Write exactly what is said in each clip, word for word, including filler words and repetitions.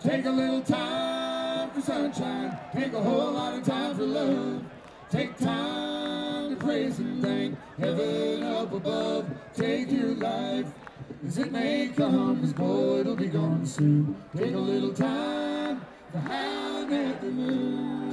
Take a little time for sunshine. Take a whole lot of time for love. Take time to praise and thank heaven up above. Take your life as it may come, 'cause boy, it'll be gone soon. Take a little time for howling at the moon.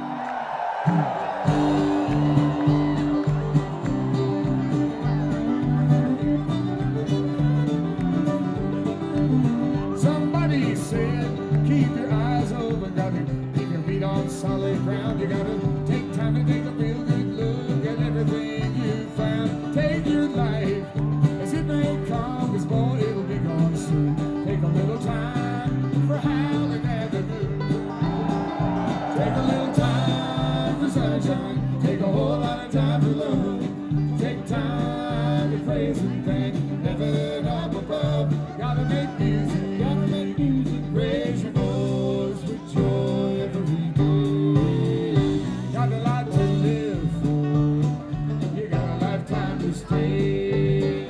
Somebody said, keep your eyes open, gotta keep your feet on solid ground. You gotta take time to take a real good look at everything you found. Take your life as it may come, 'cause boy, it'll be gone soon. Take a little time for howling at the moon. Take a little time for sunshine. Take a whole lot of time for love. Take time to praise and thank heaven up above. Gotta make music, gotta make music. Raise your voice with joy every day. Got a lot to live for. You got a lifetime to stay.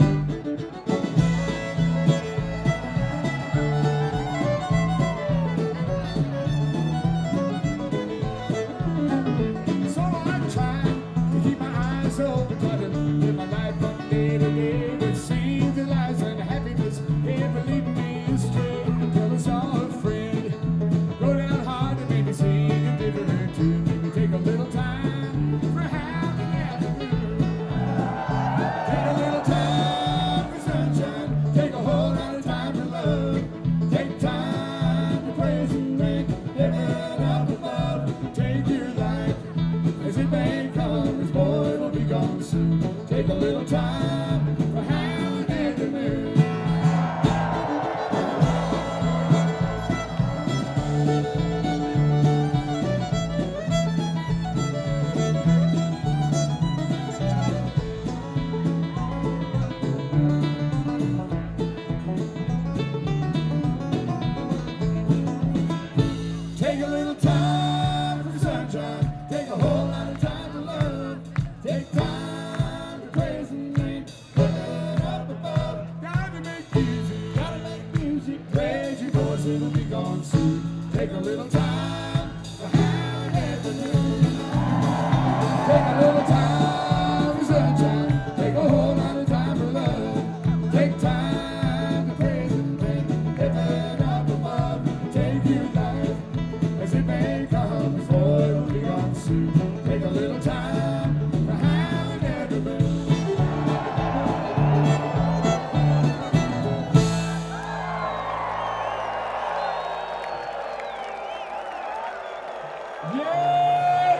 So I try to keep my eyes open, try to live my life from day to day with scenes and lies and happiness. Never lead me astray. Tell us all a friend. Go down hard and maybe sing a different tune. Maybe take a little time for howling at the moon. Take a little time for sunshine. Take a whole lot of time for love. Take time to praise and thank heaven up above. Take your life as it may come, 'cause boy, it'll be gone soon. Take a little time for howling at the moon. Take a little time for sunshine. Take a whole lot of time for love. Take time to praise and thank heaven up above. Gotta make music, gotta make music. Raise your voice, it'll be gone soon. Take a little time for howling at the moon. Take a little time for sunshine. Take a whole lot of time for love. Take time to praise and thank heaven up above. Take your life as it may come, before it'll be gone soon. Take a little time for howling at the moon. Yeah!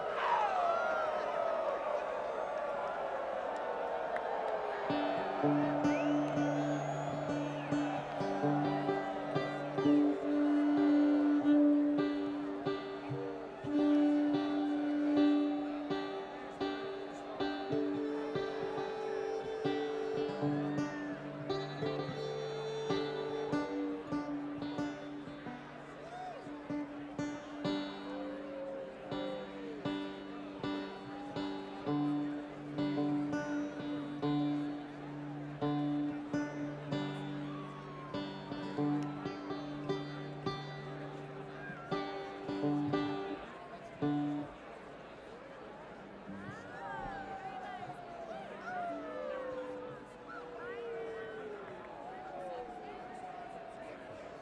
Yeah!